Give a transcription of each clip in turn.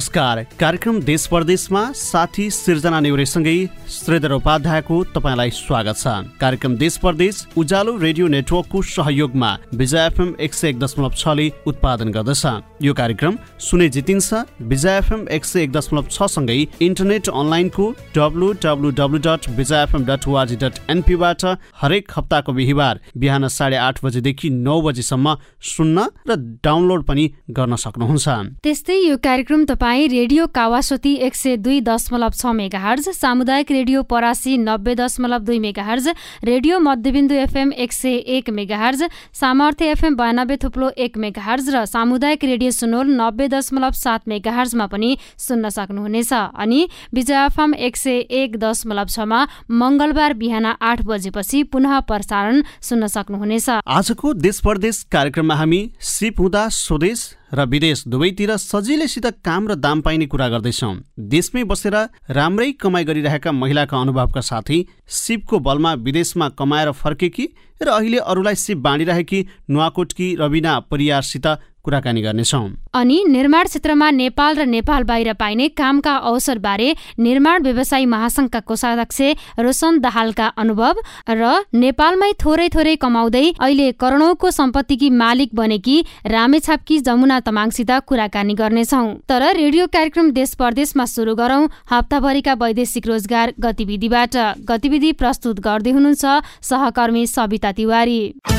नमस्कार। कार्यक्रम देश परदेशमा साथी सिर्जना नेउरेसँगै श्रीधर उपाध्यायको तपाईलाई स्वागत छ। कार्यक्रम देश परदेश उज्यालो रेडियो नेटवर्कको सहयोगमा विजय एफएम 101.6 ले उत्पादन गर्दछ। यो कार्यक्रम सुने जितिन्छ विजय एफएम 101.6 सँगै इन्टरनेट अनलाइनको www.vijayfm.org.np बाट हरेक हप्ताको बिहीबार बिहान 8:30 बजेदेखि 9 बजेसम्म सुन्न र डाउनलोड पनि गर्न सक्नुहुन्छ। त्यस्तै यो कार्यक्रम तपाईँ रेडियो कावासोती 102.6 मेगाहर्ज, सामुदायिक radio Parasi 90.2 megahertz, radio Madhyabindu FM 101 megahertz, Samarthya FM 92.1 megahertz र सामुदायिक रेडियो सुनोल 90.7 मेगाहर्जमा पनि सुन्न सक्नुहुनेछ। अनि विजय एफएम 101.6 मा मंगलबार बिहान 8 बजेपछि पुनः प्रसारण सुन्न सक्नुहुनेछ। आजको देश परदेश कार्यक्रममा हामी सिप हुँदा स्वदेश र विदेश दुवैतिर सजिलैसित काम र दाम पाइने कुरा गर्दैछौँ। देशमै बसेर राम्रै कमाइ गरिरहेका महिलाका अनुभवका साथै सिपको बलमा विदेशमा कमाएर फर्केकी र अहिले अरूलाई सिप बाँडिरहेकी नुवाकोटकी रबिना परियारसित कुराकानी गर्नेछौँ। अनि निर्माण क्षेत्रमा नेपाल र नेपाल बाहिर पाइने कामका अवसरबारे निर्माण व्यवसायी महासंघका कोषाध्यक्ष रोशन दाहालका अनुभव र नेपालमै थोरै थोरै कमाउँदै अहिले करोडौंको सम्पत्तिकी मालिक बनेकी रामेछापकी जमुना तमाङसित कुराकानी गर्नेछौँ। तर रेडियो कार्यक्रम देश परदेशमा सुरु गरौं हप्ताभरिका वैदेशिक रोजगार गतिविधिबाट। गतिविधि प्रस्तुत गर्दै हुनुहुन्छ सहकर्मी सबिता तिवारी।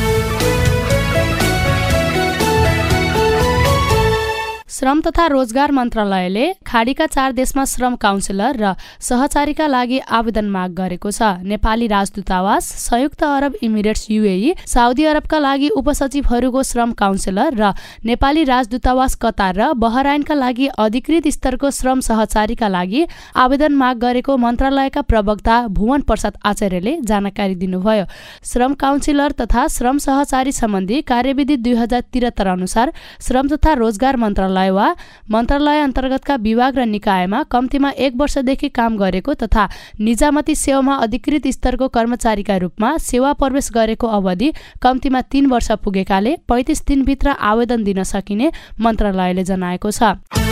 श्रम तथा रोजगार मन्त्रालयले खाडीका 4 देशमा श्रम काउन्सिलर र सहचारीका लागि आवेदन माग गरेको छ। नेपाली राजदूतावास, संयुक्त अरब इमिरेट्स UAE, साउदी अरबका लागि उपसचिवहरूको श्रम काउन्सिलर र नेपाली राजदूतावास कतार र बहराइनका लागि अधिकृत स्तरको श्रम सहचारीका लागि आवेदन माग गरेको मन्त्रालयका प्रवक्ता भुवन प्रसाद आचार्यले जानकारी दिनुभयो। श्रम काउन्सिलर तथा श्रम सहचारी सम्बन्धी कार्यविधि 2073 अनुसार श्रम तथा रोजगार मन्त्रालय वा मन्त्रालय अन्तर्गतका विभाग र निकायमा कम्तीमा 1 वर्षदेखि काम गरेको तथा निजामती सेवामा अधिकृत स्तरको कर्मचारीका रूपमा सेवा प्रवेश गरेको अवधि कम्तीमा 3 वर्ष पुगेकाले 35 दिनभित्र आवेदन दिन सकिने मन्त्रालयले जनाएको छ।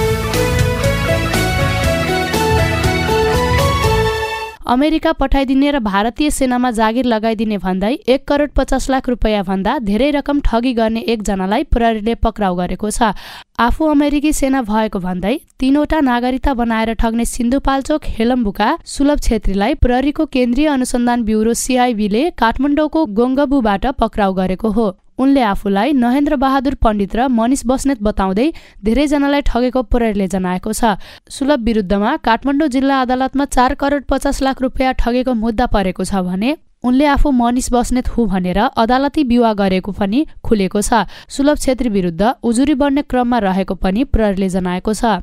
अमेरिका पठाइदिने र भारतीय सेनामा जागिर लगाइदिने भन्दै 1 करोड 50 लाख रुपैयाँ भन्दा धेरै रकम ठगी गर्ने एकजनालाई प्रहरीले पक्राउ गरेको छ। आफू अमेरिकी सेना भएको भन्दै 3वटा नागरिकता बनाएर ठग्ने सिन्धुपाल्चोक हेलम्बुका सुलभ छेत्रीलाई प्रहरीको केन्द्रीय अनुसन्धान ब्युरो CIB ले काठमाडौँको गोङ्गबुबाट पक्राउ गरेको हो। उनले आफूलाई नहेन्द्र बहादुर पण्डित र मनिष बस्नेत बताउँदै धेरैजनालाई ठगेको प्रहरीले जनाएको छ। सुलभ विरुद्धमा काठमाडौँ जिल्ला अदालतमा 4 करोड 50 लाख रुपैयाँ ठगेको मुद्दा परेको छ भने उनले आफू मनिष बस्नेत हुँ भनेर अदालती विवाह गरेको पनि खुलेको छ। सुलभ छेत्री विरुद्ध उजुरी बढ्ने क्रममा रहेको पनि प्रहरीले जनाएको छ।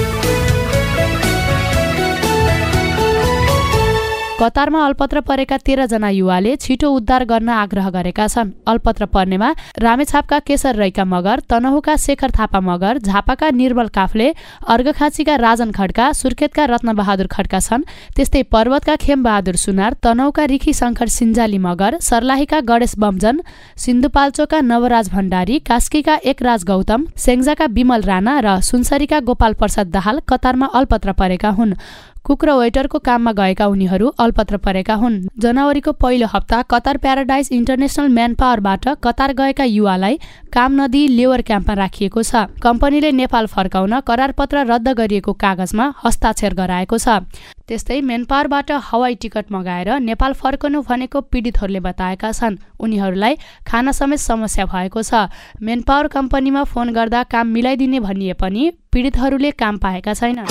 कतारमा अल्पत्र परेका 13 जना युवाले छिटो उद्धार गर्न आग्रह गरेका छन्। अल्पत्र पर्नेमा रामेछापका केशर रैका मगर, तनहुका शेखर थापा मगर, झापाका निर्मल काफले, अर्घखाँचीका राजन खड्का, सुर्खेतका रत्नबहादुर खड्का छन्। त्यस्तै पर्वतका खेमबहादुर सुनार, तनहुका रिखी शङ्कर सिन्जाली मगर, सर्लाहीका गणेश बमजन, सिन्धुपाल्चोकका नवराज भण्डारी, कास्कीका एकराज गौतम, सेङ्जाका विमल राणा र सुनसरीका गोपाल प्रसाद दाहाल कतारमा अल्पत्र परेका हुन्। कुक र वेटरको काममा गएका उनीहरू अल्पत्र परेका हुन्। जनवरीको पहिलो हप्ता कतार प्याराडाइज इन्टरनेसनल म्यान पावरबाट कतार गएका युवालाई काम नदिई लेबर क्याम्पमा राखिएको छ। कम्पनीले नेपाल फर्काउन करारपत्र रद्द गरिएको कागजमा हस्ताक्षर गराएको छ। त्यस्तै म्यानपावरबाट हवाई टिकट मगाएर नेपाल फर्कनु भनेको पीडितहरूले बताएका छन्। उनीहरूलाई खाना समेत समस्या भएको छ। म्यानपावर कम्पनीमा फोन गर्दा काम मिलाइदिने भनिए पनि पीडितहरूले काम पाएका छैनन्।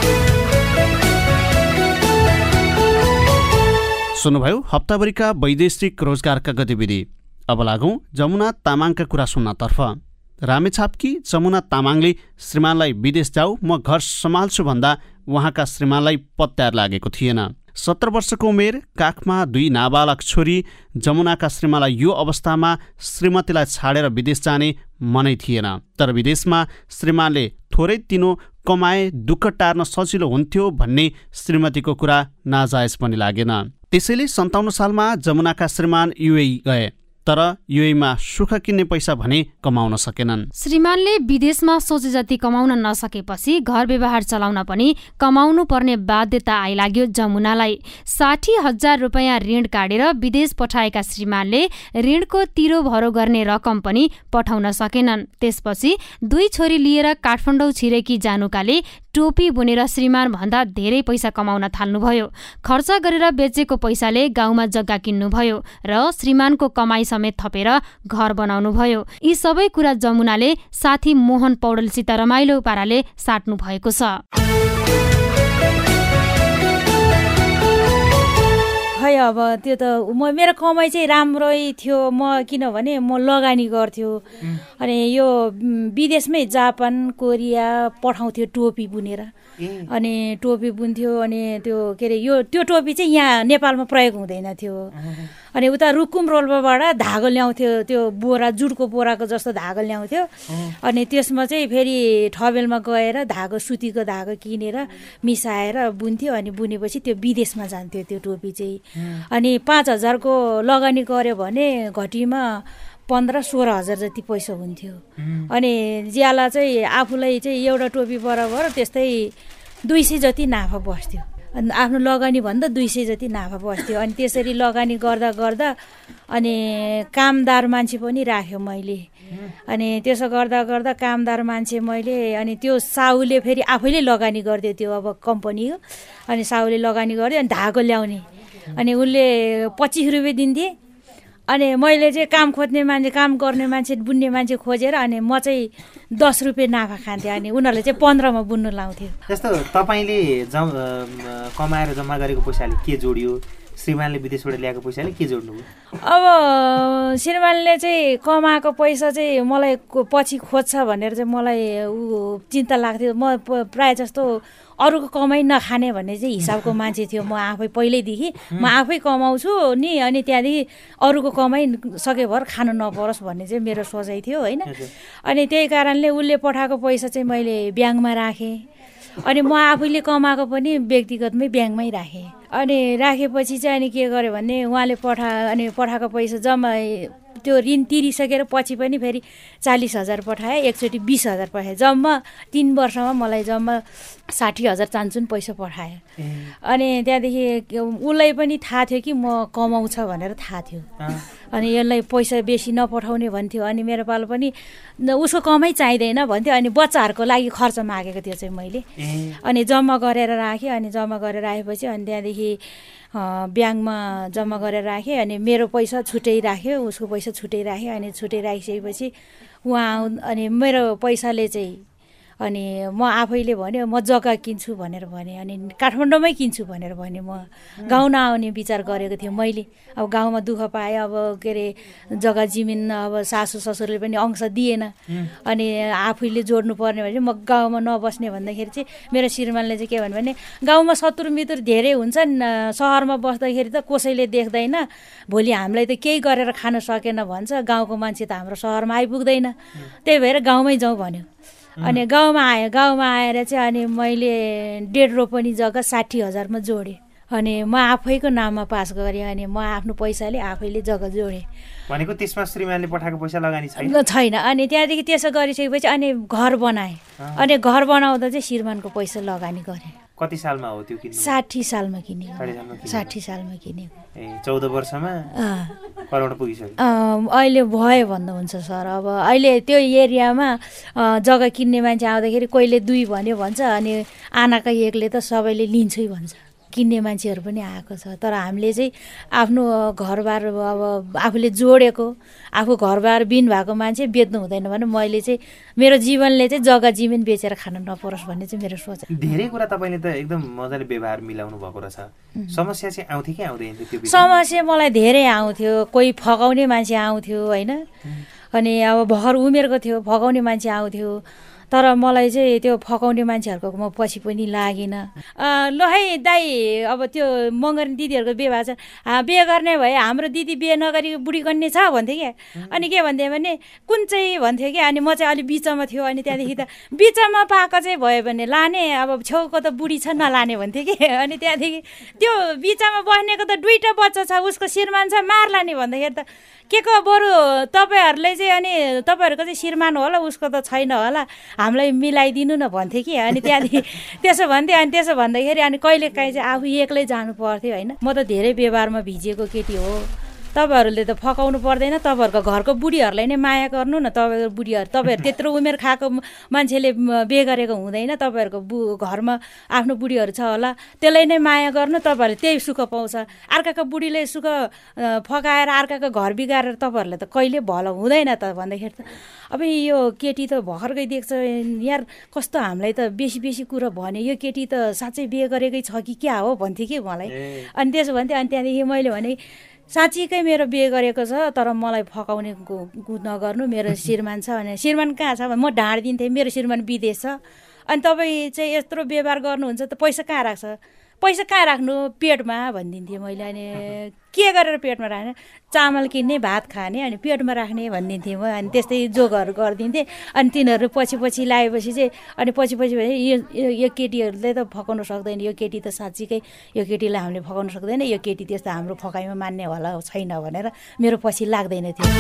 सुन्नुभयो हप्ताभरिका वैदेशिक रोजगारका गतिविधि। अब लागौं जमुना तामाङका कुरा सुन्नतर्फ। रामेछापकी जमुना तामाङले श्रीमानलाई विदेश जाऊ म घर सम्हाल्छु भन्दा उहाँका श्रीमानलाई पत्यार लागेको थिएन। 17 वर्षको उमेर, काखमा 2 नाबालक छोरी जमुनाका श्रीमानलाई यो अवस्थामा श्रीमतीलाई छाडेर विदेश जाने मनै थिएन। तर विदेशमा श्रीमानले थोरै तिनो कमाए दुःख टार्न सजिलो हुन्थ्यो भन्ने श्रीमतीको कुरा नाजायज पनि लागेन। त्यसैले 57 सालमा जमुनाका श्रीमान UAE गए। तर युएमा सुख किन्ने पैसा भने कमाउन सकेनन्। श्रीमानले विदेशमा सोचे जति कमाउन नसकेपछि घर व्यवहार चलाउन पनि कमाउनु पर्ने बाध्यता आइलाग्यो जमुनालाई। 60,000 रुपियाँ ऋण काटेर विदेश पठाएका श्रीमानले ऋणको तिरो भरो गर्ने रकम पनि पठाउन सकेनन्। त्यसपछि 2 छोरी लिएर काठमाडौँ छिरेकी जानुकाले टोपी बुनेर श्रीमान भन्दा धेरै पैसा कमाउन थाल्नुभयो। खर्च गरेर बेचेको पैसाले गाउँमा जग्गा किन्नुभयो र श्रीमानको कमाई समेत थपेर घर बनाउनुभयो। यी सबै कुरा जमुनाले साथी मोहन पौडेलसित रमाइलो पाराले साट्नु भएको छ। खै अब त्यो त मेरो कमाइ चाहिँ राम्रै थियो, म किनभने म लगानी गर्थ्यो। अनि यो विदेशमै जापान कोरिया पठाउँथ्यो टोपी बुनेर, अनि टोपी बुन्थ्यो। अनि त्यो के अरे त्यो टोपी चाहिँ यहाँ नेपालमा प्रयोग हुँदैन थियो। अनि उता रुकुम रोल्पाबाट धागो ल्याउँथ्यो, त्यो बोरा जुटको बोराको जस्तो धागो ल्याउँथ्यो। अनि त्यसमा चाहिँ फेरि ठबेलमा गएर धागो सुतीको धागो किनेर मिसाएर बुन्थ्यो। अनि बुनेपछि त्यो विदेशमा जान्थ्यो त्यो टोपी चाहिँ। अनि 5,000 को लगानी गऱ्यो भने घटीमा 15-16,000 जति पैसा हुन्थ्यो। अनि ज्याला चाहिँ आफूलाई चाहिँ एउटा टोपी बराबर त्यस्तै 200 जति नाफा बस्थ्यो। अनि आफ्नो लगानी भन्दा 200 जति नाफा बस्थ्यो। अनि त्यसरी लगानी गर्दा गर्दा अनि कामदार मान्छे पनि राख्यो मैले। अनि त्यसो गर्दा गर्दा कामदार मान्छे मैले, अनि त्यो साहुले फेरि आफैले लगानी गरिदियो त्यो अब कम्पनी हो। अनि साहुले लगानी गरिदियो, अनि धागो ल्याउने, अनि उसले 25 रुपियाँ दिन्थे। अनि मैले चाहिँ काम खोज्ने मान्छे, काम गर्ने मान्छे, बुन्ने मान्छे खोजेर अनि म चाहिँ 10 रुपियाँ नाफा खान्थेँ। अनि उनीहरूले चाहिँ 15 मा बुन्नु लाउँथ्यो। जस्तो तपाईँले कमाएर जम्मा गरेको पैसाले के जोडियो, श्रीमानले विदेशबाट ल्याएको पैसाले के जोड्नुभयो? अब श्रीमानले चाहिँ कमाएको पैसा चाहिँ मलाई पछि खोज्छ भनेर चाहिँ मलाई चिन्ता लाग्थ्यो। म प्रायः जस्तो अरूको कमाइ नखाने भन्ने चाहिँ हिसाबको मान्छे थियो म आफै पहिल्यैदेखि। म आफै कमाउँछु नि, अनि त्यहाँदेखि अरूको कमाइ सकेभर खानु नपरोस् भन्ने चाहिँ मेरो सोचाइ थियो होइन। अनि त्यही कारणले उसले पठाएको पैसा चाहिँ मैले ब्याङ्कमा राखेँ। अनि म आफैले कमाएको पनि व्यक्तिगतमै ब्याङ्कमै राखेँ। अनि राखेपछि चाहिँ अनि के गर्यो भने उहाँले पठाएको पैसा जम्मा त्यो ऋण तिरिसकेर पछि पनि फेरि 40,000 पठाएँ, एकचोटि 20,000 पठाएँ। जम्मा 3 वर्षमा मलाई जम्मा 60,000 चान्चुन पैसा पठाएँ। अनि त्यहाँदेखि उसलाई पनि थाहा थियो कि म कमाउँछ भनेर थाहा थियो। अनि यसलाई पैसा बेसी नपठाउने भन्थ्यो। अनि मेरो पालो पनि उसको कमाइ चाहिँदैन भन्थ्यो। अनि बच्चाहरूको लागि खर्च मागेको थियो चाहिँ मैले। अनि जम्मा गरेर राखेँ। अनि जम्मा गरेर राखेपछि अनि त्यहाँदेखि ब्याङ्कमा जम्मा गरेर राखेँ। अनि मेरो पैसा छुट्टै राख्यो, उसको पैसा छुट्टै राख्यो। अनि छुट्टै राखिसकेपछि उहाँ अनि मेरो पैसाले चाहिँ अनि म आफैले भन्यो म जग्गा किन्छु भनेर भने। अनि काठमाडौँमै किन्छु भनेर भने। म गाउँ नआउने विचार गरेको थिएँ मैले। अब गाउँमा दुःख पाएँ, अब के अरे जग्गा जमिन अब सासू ससुरले पनि अंश दिएन। अनि आफैले जोड्नु पर्ने भने म गाउँमा नबस्ने भन्दाखेरि चाहिँ मेरो श्रीमानले चाहिँ के भन्यो भने गाउँमा शत्रु मित्र धेरै हुन्छन्, सहरमा बस्दाखेरि त कसैले देख्दैन, भोलि हामीलाई त केही गरेर खान सकेन भन्छ, गाउँको मान्छे त हाम्रो सहरमा आइपुग्दैन, त्यही भएर गाउँमै जाउँ भन्यो। अनि गाउँमा आयो। गाउँमा आएर चाहिँ अनि मैले 1.5 रोपनी जग्गा 60,000 मा जोडेँ। अनि म आफैको नाममा पास गरेँ। अनि म आफ्नो पैसाले आफैले जग्गा जोडेँ। भनेको त्यसमा श्रीमानले पठाएको पैसा लगानी छैन। अनि त्यहाँदेखि त्यसो गरिसकेपछि अनि घर बनाएँ। अनि घर बनाउँदा चाहिँ श्रीमानको पैसा लगानी गरेँ। कति सालमा हो त्यो किनेको? 60 सालमा किनेको। 60 सालमा किनेको। 14 वर्षमा करोड पुगिसक्यो। अहिले भयो भन्दा हुन्छ सर। अब अहिले त्यो एरियामा जग्गा किन्ने मान्छे आउँदाखेरि कोहीले 2 भन्यो भन्छ, अनि आनाका एकले त सबैले लिन्छै भन्छ। किन्ने मान्छेहरू पनि आएको छ। तर हामीले चाहिँ आफ्नो घरबार अब आफूले जोडेको, आफू घरबार बिन भएको मान्छे बेच्नु हुँदैन भने मैले चाहिँ मेरो जीवनले चाहिँ जग्गा जमिन बेचेर खान नपरोस् भन्ने चाहिँ मेरो सोच। धेरै कुरा तपाईँले त एकदम मजाले व्यवहार मिलाउनु भएको रहेछ। समस्या चाहिँ आउँथ्यो कि आउँदैन थियो? समस्या मलाई धेरै आउँथ्यो। कोही फगाउने मान्छे आउँथ्यो होइन। अनि अब भर उमेरको थियो, फगाउने मान्छे आउँथ्यो। तर मलाई चाहिँ त्यो फकाउने मान्छेहरूको म पछि पनि लागेन। ल है दाइ, अब त्यो मगर्ने दिदीहरूको बिहे भएको छ, बिहे गर्ने भए हाम्रो दिदी बिहे नगरी बुढी कन्ने छ भन्थ्यो क्या। अनि के भन्थ्यो भने कुन चाहिँ भन्थ्यो क्या। अनि म चाहिँ अलिक बिचमा थियो। अनि त्यहाँदेखि त बिचमा पाएको चाहिँ भयो भने लाने, अब छेउको त बुढी छ नलाने भन्थ्यो कि। अनि त्यहाँदेखि त्यो बिचमा बस्नेको त 2टा बच्चा छ, उसको श्रीमान छ, मार्ला नि भन्दाखेरि त के को बरु तपाईँहरूले चाहिँ अनि तपाईँहरूको चाहिँ श्रीमान होला, उसको त छैन होला, हामीलाई मिलाइदिनु न भन्थ्यो कि। अनि त्यहाँदेखि त्यसो भन्थ्यो। अनि त्यसो भन्दाखेरि अनि कहिले काहीँ चाहिँ आफू एक्लै जानु पर्थ्यो होइन। म त धेरै व्यवहारमा भिजिएको केटी हो। तपाईँहरूले त फकाउनु पर्दैन, तपाईँहरूको घरको बुढीहरूलाई नै माया गर्नु न। तपाईँको बुढीहरू, तपाईँहरू त्यत्रो उमेर खाएको मान्छेले बिहे गरेको हुँदैन। तपाईँहरूको घरमा आफ्नो बुढीहरू छ होला, त्यसलाई नै माया गर्नु। तपाईँहरूले त्यही सुख पाउँछ। अर्काको बुढीले सुख फकाएर अर्काको घर बिगारेर तपाईँहरूले त कहिले भलो हुँदैन त भन्दाखेरि त अब यो केटी त भर्खरकै देख्छ यार, कस्तो हामीलाई त बेसी कुरा भन्यो, यो केटी त साँच्चै बिहे गरेकै छ कि क्या हो भन्थ्यो कि मलाई। अनि त्यसो भन्थ्यो। अनि त्यहाँदेखि मैले भने साँच्चीकै मेरो बिहे गरेको छ, तर मलाई फकाउने नगर्नु, मेरो श्रीमान छ भने। श्रीमान कहाँ छ भने म ढाँड दिन्थेँ, मेरो श्रीमान विदेश छ। अनि तपाईँ चाहिँ यत्रो व्यवहार गर्नुहुन्छ त पैसा कहाँ राख्छ, पैसा कहाँ राख्नु, पेटमा भनिदिन्थेँ मैले। अनि के गरेर पेटमा राख्ने, चामल किन्ने, भात खाने, अनि पेटमा राख्ने भनिदिन्थेँ म। अनि त्यस्तै जोगहरू गरिदिन्थेँ। अनि तिनीहरू पछि लगाएपछि चाहिँ अनि पछि यो केटीहरूले त फकाउनु सक्दैन, यो केटी त साँच्चीकै यो केटीलाई हामीले फकाउनु सक्दैन, यो केटी त्यस्तो हाम्रो फकाइमा मान्ने होला छैन भनेर मेरो पछि लाग्दैन थियो।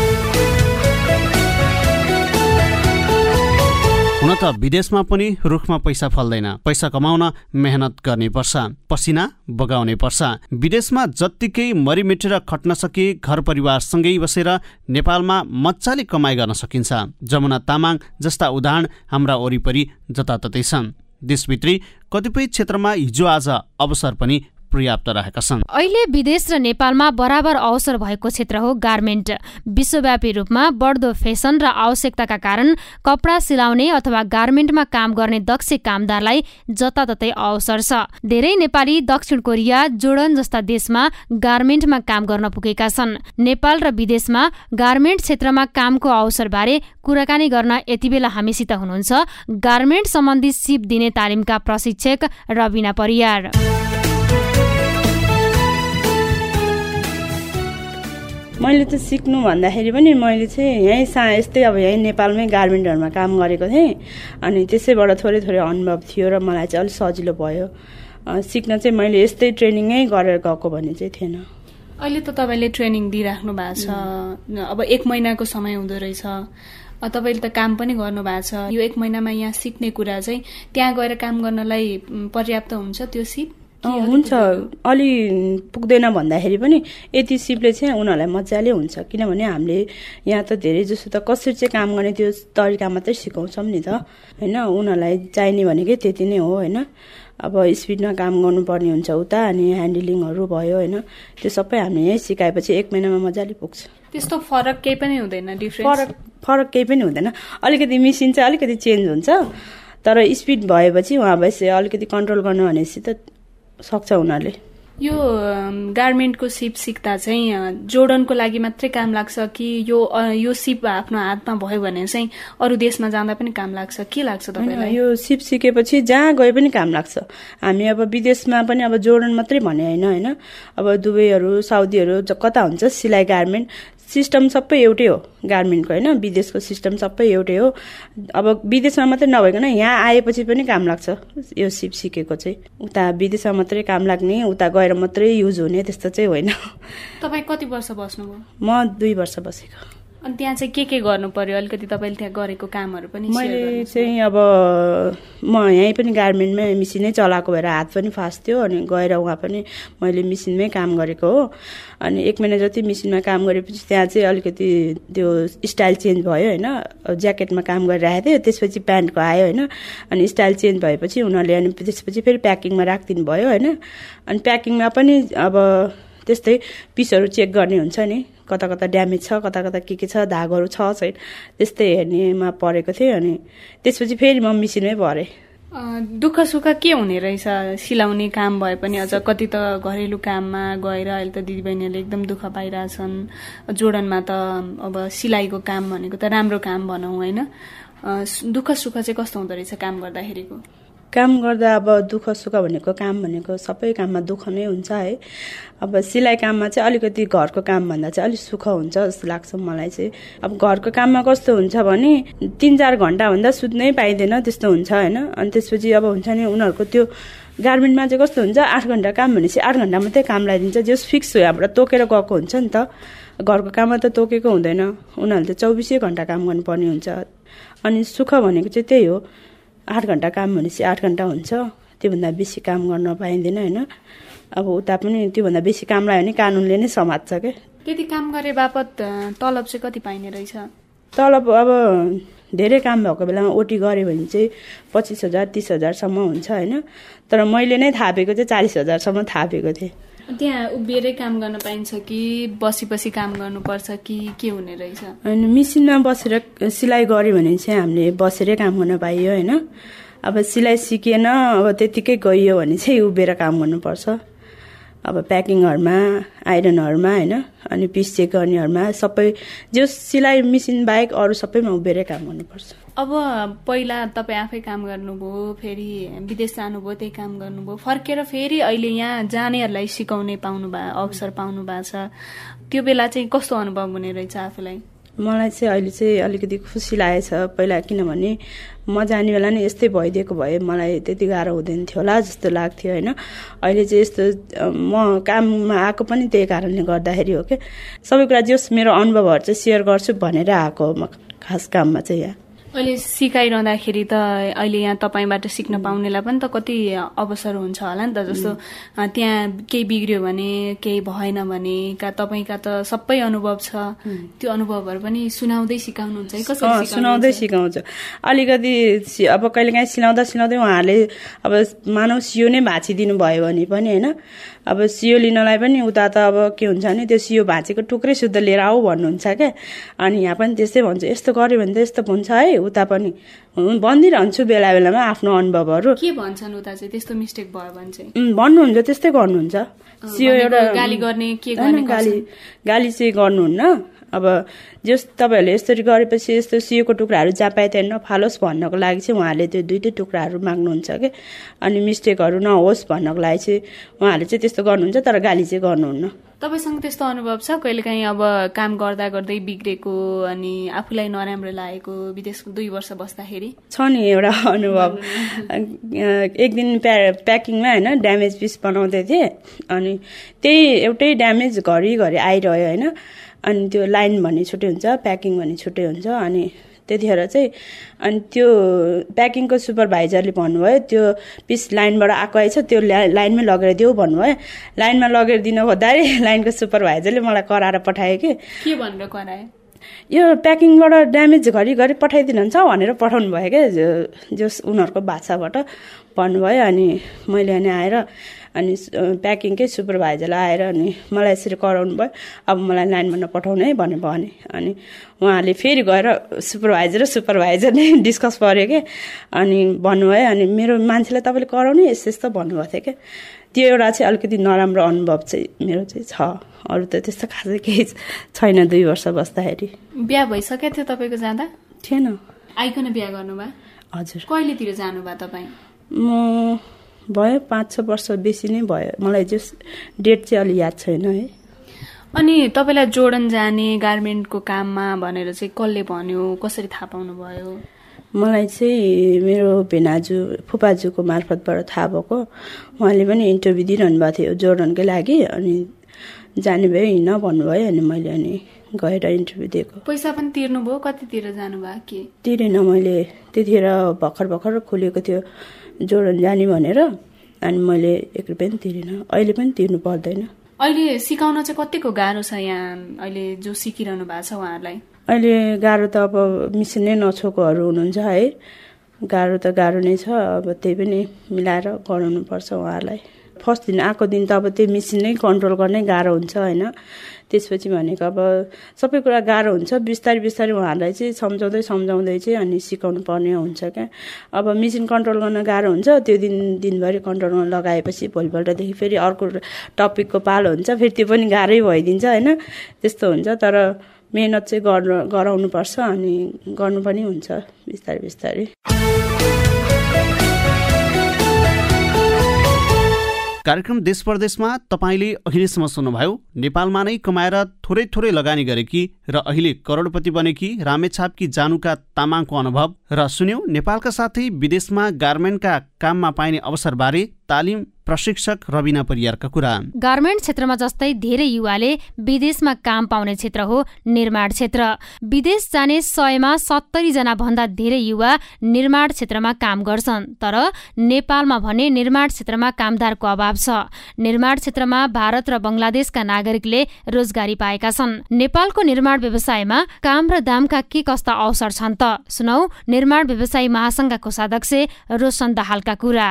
हुन त विदेशमा पनि रुखमा पैसा फल्दैन, पैसा कमाउन मेहनत गर्नै पर्छ, पसिना बगाउनै पर्छ। विदेशमा जत्तिकै मरिमेटेर खट्न सके घर परिवारसँगै बसेर नेपालमा मजाले कमाइ गर्न सकिन्छ। जमुना तामाङ जस्ता उदाहरण हाम्रा वरिपरि जताततै छन्। देशभित्री कतिपय क्षेत्रमा हिजो आज अवसर पनि पर्याप्त रहेका छन्। अहिले विदेश र नेपालमा बराबर अवसर भएको क्षेत्र हो गार्मेन्ट। विश्वव्यापी रूपमा बढ्दो फेसन र आवश्यकताका कारण कपडा सिलाउने अथवा गार्मेन्टमा काम गर्ने दक्ष कामदारलाई जताततै अवसर छ। धेरै नेपाली दक्षिण कोरिया, जोर्डन जस्ता देशमा गार्मेन्टमा काम गर्न पुगेका छन्। नेपाल र विदेशमा गार्मेन्ट क्षेत्रमा कामको अवसरबारे कुराकानी गर्न यति बेला हामीसित हुनुहुन्छ गार्मेन्ट सम्बन्धी सिप दिने तालिमका प्रशिक्षक रबिना परियार। मैले त सिक्नु भन्दाखेरि पनि मैले चाहिँ यस्तै अब यहीँ नेपालमै गार्मेन्टहरूमा काम गरेको थिएँ। अनि त्यसैबाट थोरै अनुभव थियो र मलाई चाहिँ अलिक सजिलो भयो। सिक्न चाहिँ मैले यस्तै ट्रेनिङै गरेर गएको भन्ने चाहिँ थिएन। अहिले त तपाईँले ट्रेनिङ दिइराख्नु भएको छ, अब 1 महिनाको समय हुँदो रहेछ, तपाईँले त काम पनि गर्नु भएको छ। यो 1 महिनामा यहाँ सिक्ने कुरा चाहिँ त्यहाँ गएर काम गर्नलाई पर्याप्त हुन्छ त्यो सिप? हुन्छ, अलि पुग्दैन भन्दाखेरि पनि यति सिपले चाहिँ उनीहरूलाई मजाले हुन्छ। किनभने हामीले यहाँ त धेरै जसो त कसरी चाहिँ काम गर्ने त्यो तरिका मात्रै सिकाउँछौँ नि त होइन। उनीहरूलाई चाहिने भनेकै त्यति नै हो होइन। अब स्पिडमा काम गर्नुपर्ने हुन्छ उता, अनि ह्यान्डलिङहरू भयो होइन, त्यो सबै हामीले यहीँ सिकाएपछि 1 महिनामा मजाले पुग्छ। त्यस्तो फरक केही पनि हुँदैन? फरक केही पनि हुँदैन। अलिकति मेसिन चाहिँ अलिकति चेन्ज हुन्छ, तर स्पिड भएपछि उहाँ भएपछि अलिकति कन्ट्रोल गर्नु भनेपछि त सक्छ उनीहरूले। यो गार्मेन्टको सिप सिक्दा चाहिँ जोर्डनको लागि मात्रै काम लाग्छ कि यो सिप आफ्नो हातमा भयो भने चाहिँ अरू देशमा जाँदा पनि काम लाग्छ? के लाग्छ तपाईँलाई? यो सिप सिकेपछि जहाँ गए पनि काम लाग्छ। हामी अब विदेशमा पनि अब जोर्डन मात्रै भने होइन, अब दुबईहरू, साउदीहरू कता हुन्छ सिलाइ गार्मेन्ट सिस्टम सबै एउटै हो गार्मेन्टको होइन। विदेशको सिस्टम सबै एउटै हो। अब विदेशमा मात्रै नभइकन यहाँ आएपछि पनि काम लाग्छ यो सिप सिकेको चाहिँ। उता विदेशमा मात्रै काम लाग्ने, उता गएर मात्रै युज हुने त्यस्तो चाहिँ होइन। तपाईँ कति वर्ष बस्नुभयो? म 2 वर्ष बसेको। अनि त्यहाँ चाहिँ के गर्नु पर्यो? अलिकति तपाईँले त्यहाँ गरेको कामहरू पनि? मैले चाहिँ अब म यहीँ पनि गार्मेन्टमै मेसिनै चलाएको भएर हात पनि फास्ट थियो। अनि गएर उहाँ पनि मैले मेसिनमै काम गरेको हो। अनि 1 महिना जति मेसिनमा काम गरेपछि त्यहाँ चाहिँ अलिकति त्यो स्टाइल चेन्ज भयो होइन। ज्याकेटमा काम गरिरहेको थियो, त्यसपछि प्यान्टको आयो होइन। अनि स्टाइल चेन्ज भएपछि उनीहरूले अनि त्यसपछि फेरि प्याकिङमा राखिदिनु भयो होइन। अनि प्याकिङमा पनि अब त्यस्तै पिसहरू चेक गर्ने हुन्छ नि, कता कता ड्यामेज छ, कता कता के छ, धागोहरू छ छैन, त्यस्तै हेर्नेमा परेको थियो। अनि त्यसपछि फेरि म मेसिनमै भरेँ। दुःख सुख के हुने रहेछ सिलाउने काम भए पनि? अझ कति त घरेलु काममा गएर अहिले त दिदीबहिनीहरूले एकदम दुःख पाइरहेछन्। जोर्डनमा त अब सिलाइको काम भनेको त राम्रो काम भनौँ होइन, दुःख सुख चाहिँ कस्तो हुँदो रहेछ काम गर्दाखेरिको? काम गर्दा अब दुःख सुख भनेको काम भनेको सबै काममा दुःख नै हुन्छ है। अब सिलाइ काममा चाहिँ अलिकति घरको कामभन्दा चाहिँ अलिक सुख हुन्छ जस्तो लाग्छ मलाई चाहिँ। अब घरको काममा कस्तो हुन्छ भने 3-4 घन्टाभन्दा सुत्नै पाइँदैन त्यस्तो हुन्छ होइन। अनि त्यसपछि अब हुन्छ नि उनीहरूको त्यो गार्मेन्टमा चाहिँ कस्तो हुन्छ 8 घन्टा काम भनेपछि 8 घन्टा मात्रै काम लगाइदिन्छ, जस फिक्स हो यहाँबाट तोकेर गएको हुन्छ नि त। घरको काममा त तोकेको हुँदैन, उनीहरूले त 24 घन्टा काम गर्नुपर्ने हुन्छ। अनि सुख भनेको चाहिँ त्यही हो, 8 घन्टा काम भनेपछि 8 घन्टा हुन्छ, त्योभन्दा बेसी काम गर्न पाइँदैन होइन। अब उता पनि त्योभन्दा बेसी काम लाग्यो भने कानुनले नै समात्छ क्या। त्यति काम गरे बापत तलब चाहिँ कति पाइने रहेछ? तलब अब धेरै काम भएको बेलामा ओटी गऱ्यो भने चाहिँ 25,000 30,000सम्म हुन्छ होइन। तर मैले नै थापेको चाहिँ 40,000सम्म थापेको थिएँ। त्यहाँ उभिएरै काम गर्न पाइन्छ कि बसी काम गर्नुपर्छ कि के हुने रहेछ? होइन, मिसिनमा बसेर सिलाइ गऱ्यो भने चाहिँ हामीले बसेरै काम गर्न पाइयो होइन। अब सिलाइ सिकेन अब त्यतिकै गइयो भने चाहिँ उभिएर काम गर्नुपर्छ। अब प्याकिङहरूमा आइरनहरूमा होइन, अनि पिस चेक गर्नेहरूमा सबै जो सिलाइ मेसिन बाहेक अरू सबैमा उभिएरै काम गर्नुपर्छ। अब पहिला तपाईँ आफै काम गर्नुभयो, फेरि विदेश जानुभयो, त्यही काम गर्नुभयो, फर्केर फेरि अहिले यहाँ जानेहरूलाई सिकाउने अवसर पाउनु भएको छ, त्यो बेला चाहिँ कस्तो अनुभव हुने रहेछ आफूलाई? मलाई चाहिँ अहिले चाहिँ अलिकति खुसी लागेछ। पहिला किनभने म जाने बेला नै यस्तै भइदिएको भए मलाई त्यति गाह्रो हुँदैन थियो होला जस्तो लाग्थ्यो होइन। अहिले चाहिँ यस्तो म काममा आएको पनि त्यही कारणले गर्दाखेरि हो क्या। सबै कुरा जस मेरो अनुभवहरू चाहिँ सेयर गर्छु भनेर आएको हो म खास काममा चाहिँ यहाँ। अहिले सिकाइरहँदाखेरि त अहिले यहाँ तपाईँबाट सिक्न पाउनेलाई पनि त कति अवसर हुन्छ होला नि त। जस्तो त्यहाँ केही बिग्रियो भने, केही भएन भने तपाईँका त सबै अनुभव छ, त्यो अनुभवहरू पनि सुनाउँदै सिकाउनुहुन्छ है? कसरी सुनाउँदै सिकाउँछु। अलिकति अब कहिलेकाहीँ सिलाउँदै उहाँहरूले अब मानव सियो नै भाँचिदिनु भयो भने पनि होइन, अब सियो लिनलाई पनि उता त अब के हुन्छ भने त्यो सियो भाँचेको टुक्रै शुद्ध लिएर आऊ भन्नुहुन्छ क्या। अनि यहाँ पनि त्यस्तै भन्छु, यस्तो गऱ्यो भने त यस्तो हुन्छ है। उता पनि भनिदिइरहन्छु बेला बेलामा आफ्नो अनुभवहरू। के भन्छन् उता चाहिँ त्यस्तो मिस्टेक भयो भने चाहिँ? भन्नुहुन्छ, त्यस्तै गर्नुहुन्छ। सियो एउटा गाली गर्ने के गर्ने? गाली चाहिँ गर्नुहुन्न। अब जस तपाईँहरूले यसरी गरेपछि यस्तो सियोको टुक्राहरू जहाँ पाए त्यहाँ नफालोस् भन्नको लागि चाहिँ उहाँहरूले त्यो दुइटै टुक्राहरू माग्नुहुन्छ क्या। अनि मिस्टेकहरू नहोस् भन्नको लागि चाहिँ उहाँहरूले चाहिँ त्यस्तो गर्नुहुन्छ, तर गाली चाहिँ गर्नुहुन्न। तपाईँसँग त्यस्तो अनुभव छ कहिलेकाहीँ अब काम गर्दा गर्दै बिग्रेको अनि आफूलाई नराम्रो लागेको विदेश 2 वर्ष बस्दाखेरि? छ नि एउटा अनुभव। एक दिन प्याकिङमा होइन ड्यामेज पिस बनाउँदै थिएँ, अनि त्यही एउटै ड्यामेज घरिघरि आइरह्यो होइन। अनि त्यो लाइन भन्ने छुट्टै हुन्छ, प्याकिङ भन्ने छुट्टै हुन्छ। अनि त्यतिखेर चाहिँ अनि त्यो प्याकिङको सुपरभाइजरले भन्नुभयो त्यो पिस लाइनबाट आएको आएछ, त्यो लाइनमै लगेर देऊ भन्नुभयो। लाइनमा लगेर दिनु खोज्दाखेरि लाइनको सुपरभाइजरले मलाई कराएर पठायो कि। के भनेर करायो? यो प्याकिङबाट ड्यामेज घरिघरि पठाइदिनुहुन्छ भनेर पठाउनु भयो क्या, जस उनीहरूको भाषाबाट भन्नुभयो। अनि मैले अनि आएर अनि प्याकिङकै सुपरभाइजरलाई आएर अनि मलाई यसरी कराउनु भयो, अब मलाई लाइनमा नपठाउनु है भने। अनि उहाँले फेरि गएर सुपरभाइजर नै डिस्कस गर्यो क्या। अनि भन्नुभयो, अनि मेरो मान्छेलाई तपाईँले कराउनु यस्तो भन्नुभएको थियो क्या। त्यो एउटा चाहिँ अलिकति नराम्रो अनुभव चाहिँ मेरो चाहिँ छ। अरू त त्यस्तो खासै केही छैन। 2 वर्ष बस्दाखेरि। बिहा भइसकेको थियो तपाईँको जाँदा? थिएन। आइकन बिहा गर्नुभयो? हजुर। कहिलेतिर जानुभयो तपाईँ? म भयो 5-6 वर्ष बेसी नै भयो, मलाई जस डेट चाहिँ अलि याद छैन है। अनि तपाईँलाई जोर्डन जाने गार्मेन्टको काममा भनेर चाहिँ कसले भन्यो, कसरी थाहा पाउनु भयो? मलाई चाहिँ मेरो भेनाजु फुपाजुको मार्फतबाट थाहा भएको। उहाँले पनि इन्टरभ्यू दिइरहनु भएको थियो जोर्डनकै लागि, अनि जाने भयो हिँड्न भन्नुभयो। अनि मैले अनि गएर इन्टरभ्यू दिएको। पैसा पनि तिर्नुभयो? कतितिर जानुभयो? के तिरेन मैले, त्यतिखेर भर्खर खोलेको थियो जोर्डन जाने भनेर। अनि मैले 1 रुपियाँ पनि तिरेन, अहिले पनि तिर्नु पर्दैन। अहिले सिकाउन चाहिँ कतिको गाह्रो छ यहाँ अहिले जो सिकिरहनु भएको छ उहाँहरूलाई? अहिले गाह्रो त अब मिसिन नै नछोकोहरू हुनुहुन्छ है, गाह्रो त गाह्रो नै छ। अब त्यही पनि मिलाएर गराउनुपर्छ उहाँहरूलाई। फर्स्ट दिन आएको दिन त अब त्यो मिसिन नै कन्ट्रोल गर्नै गाह्रो हुन्छ होइन। त्यसपछि भनेको अब सबै कुरा गाह्रो हुन्छ। बिस्तारै उहाँहरूलाई चाहिँ सम्झाउँदै चाहिँ अनि सिकाउनु पर्ने हुन्छ क्या। अब मिसिन कन्ट्रोल गर्न गाह्रो हुन्छ, त्यो दिनभरि कन्ट्रोल गर्न लगाएपछि भोलिपल्टदेखि फेरि अर्को टपिकको पालो हुन्छ, फेरि त्यो पनि गाह्रै भइदिन्छ होइन। त्यस्तो हुन्छ। तर मेहनत चाहिँ गराउनुपर्छ अनि गर्नु पनि हुन्छ बिस्तारै बिस्तारै। कार्यक्रम देश परदेशमा तपाईँले अहिलेसम्म सुन्नुभयो नेपालमा नै कमाएर थोरै थोरै लगानी गरेकी र अहिले करोडपति बनेकी रामेछापकी जानुका तामाङको अनुभव र सुन्यौं नेपालका साथै विदेशमा गार्मेन्टका काममा पाइने अवसरबारे तालिम प्रशिक्षक रबिना परियारका कुरा। गार्मेन्ट क्षेत्रमा जस्तै धेरै युवाले विदेशमा काम पाउने क्षेत्र हो निर्माण क्षेत्र। विदेश जाने 100मा 70 जना भन्दा धेरै युवा निर्माण क्षेत्रमा काम गर्छन्, तर नेपालमा भने निर्माण क्षेत्रमा कामदारको अभाव छ। निर्माण क्षेत्रमा भारत र बंगलादेशका नागरिकले रोजगारी पाएका छन्। नेपालको निर्माण व्यवसायमा काम र दामका के कस्ता अवसर छन् त? सुनौ निर्माण व्यवसायी महासंघका कोषाध्यक्ष रोशन दाहालका कुरा।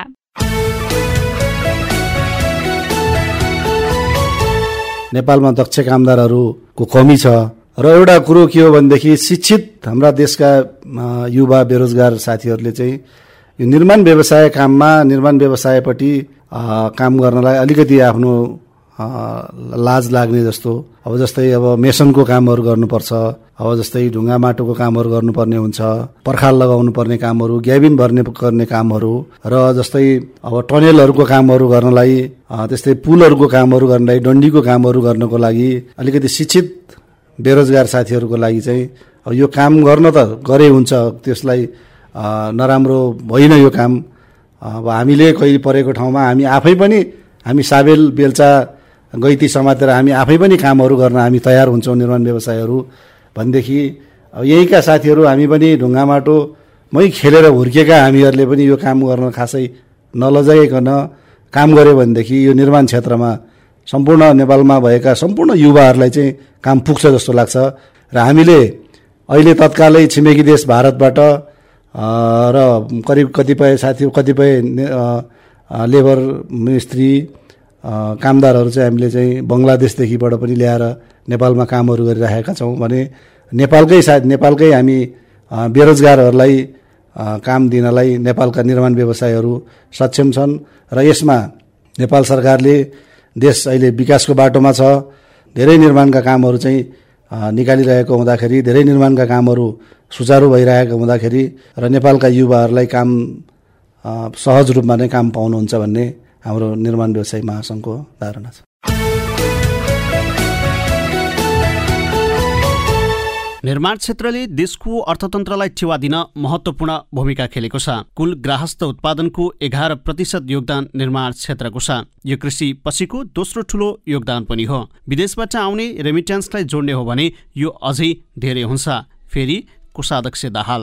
नेपालमा दक्ष कामदारहरूको कमी छ र एउटा कुरो के हो भनेदेखि शिक्षित हाम्रा देशका युवा बेरोजगार साथीहरूले चाहिँ यो निर्माण व्यवसाय काममा निर्माण व्यवसायपट्टि काम गर्नलाई अलिकति आफ्नो लाज लाग्ने जस्तो। अब जस्तै अब मेसनको कामहरू गर्नुपर्छ, अब जस्तै ढुङ्गा माटोको कामहरू गर्नुपर्ने हुन्छ, पर्खाल लगाउनु पर्ने कामहरू, ग्याबिन गर्ने कामहरू र जस्तै अब टनेलहरूको कामहरू गर्नलाई, त्यस्तै पुलहरूको कामहरू गर्नलाई, डन्डीको कामहरू गर्नको लागि अलिकति शिक्षित बेरोजगार साथीहरूको लागि चाहिँ अब यो काम गर्न त गरे हुन्छ, त्यसलाई नराम्रो होइन यो काम। अब हामीले कहिले परेको ठाउँमा हामी साबेल बेल्चा गैती समातेर हामी आफै पनि कामहरू गर्न हामी तयार हुन्छौँ निर्माण व्यवसायहरू भनेदेखि अब यहीँका साथीहरू हामी पनि ढुङ्गा माटोमै खेलेर हुर्केका हामीहरूले पनि यो काम गर्न खासै नलजाइकन काम गऱ्यो भनेदेखि यो निर्माण क्षेत्रमा सम्पूर्ण नेपालमा भएका सम्पूर्ण युवाहरूलाई चाहिँ काम पुग्छ जस्तो लाग्छ। र हामीले अहिले तत्कालै छिमेकी देश भारतबाट र करिब कतिपय लेबर मिस्त्री कामदारहरू चाहिँ हामीले चाहिँ बङ्गलादेशदेखिबाट पनि ल्याएर नेपालमा कामहरू गरिरहेका छौँ भने नेपालकै हामी बेरोजगारहरूलाई काम दिनलाई नेपालका निर्माण व्यवसायहरू सक्षम छन् र यसमा नेपाल सरकारले देश अहिले विकासको बाटोमा छ। धेरै निर्माणका कामहरू चाहिँ निकालिरहेको हुँदाखेरि, धेरै निर्माणका कामहरू सुचारू भइरहेको हुँदाखेरि र नेपालका युवाहरूलाई काम सहज रूपमा नै काम पाउनुहुन्छ भन्ने हाम्रो निर्माण व्यवसायी महासंघको धारणा छ। निर्माण क्षेत्रले देशको अर्थतन्त्रलाई टेवा दिन महत्त्वपूर्ण भूमिका खेलेको छ। कुल गृहस्थ उत्पादनको 11% योगदान निर्माण क्षेत्रको छ। यो कृषि पछिको दोस्रो ठूलो योगदान पनि हो। विदेशबाट आउने रेमिट्यान्सलाई जोड्ने हो भने यो अझै धेरै हुन्छ। फेरि कोषाध्यक्ष दाहाल।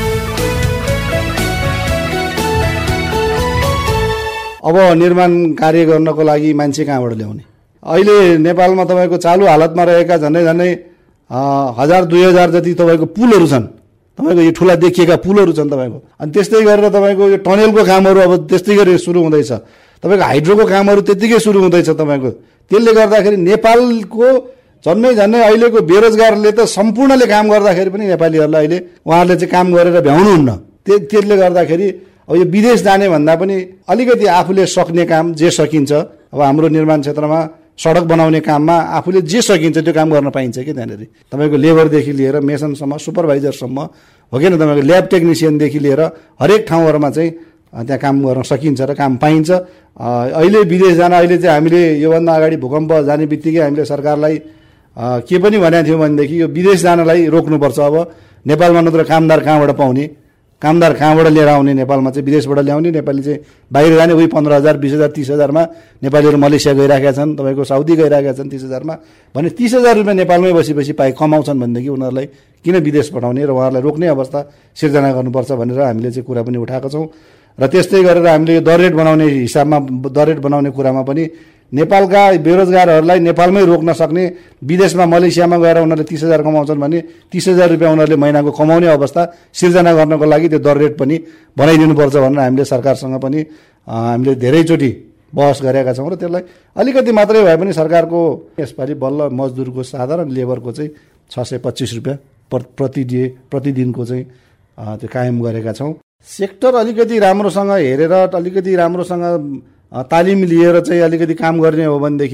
अब निर्माण कार्य गर्नको लागि मान्छे कहाँबाट ल्याउने? अहिले नेपालमा तपाईँको चालु हालतमा रहेका झन्डै 1000-2000 जति तपाईँको पुलहरू छन्, तपाईँको यो ठुला देखिएका पुलहरू छन् तपाईँको। अनि त्यस्तै गरेर तपाईँको यो टनेलको कामहरू अब त्यस्तै गरेर सुरु हुँदैछ, तपाईँको हाइड्रोको कामहरू त्यत्तिकै सुरु हुँदैछ तपाईँको। त्यसले गर्दाखेरि नेपालको झन्डै अहिलेको बेरोजगारले त सम्पूर्णले काम गर्दाखेरि पनि नेपालीहरूलाई अहिले उहाँहरूले चाहिँ काम गरेर भ्याउनुहुन्न। त्यसले गर्दाखेरि अब यो विदेश जाने भन्दा पनि अलिकति आफूले सक्ने काम जे सकिन्छ, अब हाम्रो निर्माण क्षेत्रमा सडक बनाउने काममा आफूले जे सकिन्छ त्यो काम गर्न पाइन्छ कि त्यहाँनिर तपाईँको लेबरदेखि लिएर मेसनसम्म, सुपरभाइजरसम्म हो कि तपाईँको ल्याब टेक्निसियनदेखि लिएर हरेक ठाउँहरूमा चाहिँ त्यहाँ काम गर्न सकिन्छ र काम पाइन्छ। अहिले विदेश जान अहिले चाहिँ हामीले योभन्दा अगाडि भूकम्प जाने बित्तिकै हामीले सरकारलाई के पनि भनेको थियौँ भनेदेखि यो विदेश जानलाई रोक्नुपर्छ। अब नेपालमा नत्र कामदार कहाँबाट पाउने, कामदार कहाँबाट लिएर आउने, नेपालमा चाहिँ विदेशबाट ल्याउने, नेपाली चाहिँ बाहिर जाने उही 15,000, 20,000, 30,000मा नेपालीहरू मलेसिया गइरहेका छन्, तपाईँको साउदी गइरहेका छन् 30,000मा भने 30,000 रुपियाँ नेपालमै बसी कमाउँछन् भनेदेखि उनीहरूलाई किन विदेश पठाउने र उहाँहरूलाई रोक्ने अवस्था सिर्जना गर्नुपर्छ भनेर हामीले चाहिँ कुरा पनि उठाएका छौँ। र त्यस्तै गरेर हामीले यो दर रेट बनाउने हिसाबमा दर रेट बनाउने कुरामा पनि नेपालका बेरोजगारहरूलाई नेपालमै रोक्न सक्ने, विदेशमा मलेसियामा गएर उनीहरूले 30,000 कमाउँछन् भने 30,000 रुपियाँ उनीहरूले महिनाको कमाउने अवस्था सिर्जना गर्नको लागि त्यो दर रेट पनि बनाइदिनुपर्छ भनेर हामीले सरकारसँग पनि हामीले धेरैचोटि बहस गरेका छौँ। र त्यसलाई अलिकति मात्रै भए पनि सरकारको यसपालि बल्ल मजदुरको साधारण लेबरको चाहिँ 625 रुपियाँ प्रतिदिनको चाहिँ त्यो कायम गरेका छौँ। सेक्टर अलिकति राम्रोसँग हेरेर अलिकति राम्रोसँग तालिम लिएर चाहिँ अलिकति काम गर्ने हो भनेदेखि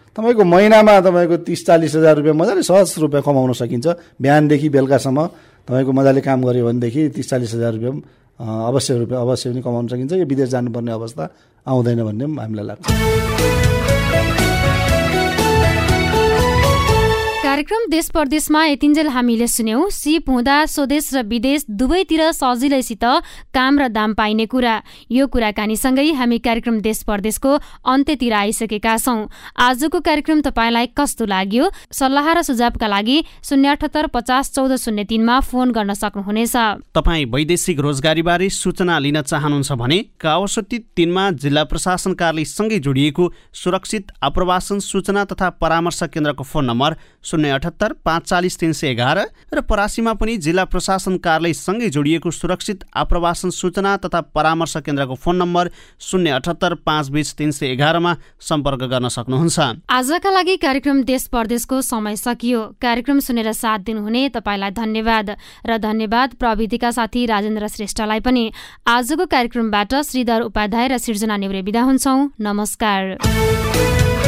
तपाईँको महिनामा तपाईँको 30-40 हजार रुपियाँ मजाले सहज रुपियाँ कमाउन सकिन्छ। बिहानदेखि बेलुकासम्म तपाईँको मजाले काम गऱ्यो भनेदेखि 30-40 हजार रुपियाँ अवश्य पनि कमाउन सकिन्छ। यो विदेश जानुपर्ने अवस्था आउँदैन भन्ने हामीलाई लाग्छ। कार्यक्रम देश परदेशमा यतिन्जेल हामीले सुन्यौं सिप हुँदा स्वदेश र विदेश दुवैतिर सजिलैसित काम र दाम पाइने कुरा। यो कुराकानीसँगै हामी कार्यक्रम देश परदेशको अन्त्यतिर आइसकेका छौं। आजको कार्यक्रम तपाईलाई कस्तो लाग्यो? सल्लाह र सुझावका लागि 078 50 14 03 मा फोन गर्न सक्नुहुनेछ। तपाई वैदेशिक रोजगारीबारे सूचना लिन चाहनुहुन्छ भने कावासोती 3 मा जिल्ला प्रशासन कार्यालयसँगै जोडिएको सुरक्षित आप्रवासन सूचना तथा परामर्श केन्द्रको फोन नम्बर 078 540 311 र परासीमा पनि जिल्ला प्रशासन कार्यालयसँगै जोडिएको सुरक्षित आप्रवासन सूचना तथा परामर्श केन्द्रको फोन नम्बर 078 520 311 मा सम्पर्क गर्न सक्नुहुन्छ। आजका लागि कार्यक्रम देश परदेशको समय सकियो। कार्यक्रम सुनेर साथ दिनुहुने तपाईलाई धन्यवाद र धन्यवाद प्रविधिका साथी राजेन्द्र श्रेष्ठलाई पनि। आजको कार्यक्रमबाट श्रीधर उपाध्याय र सृजना नेउरे बिदा हुन्छौं। नमस्कार।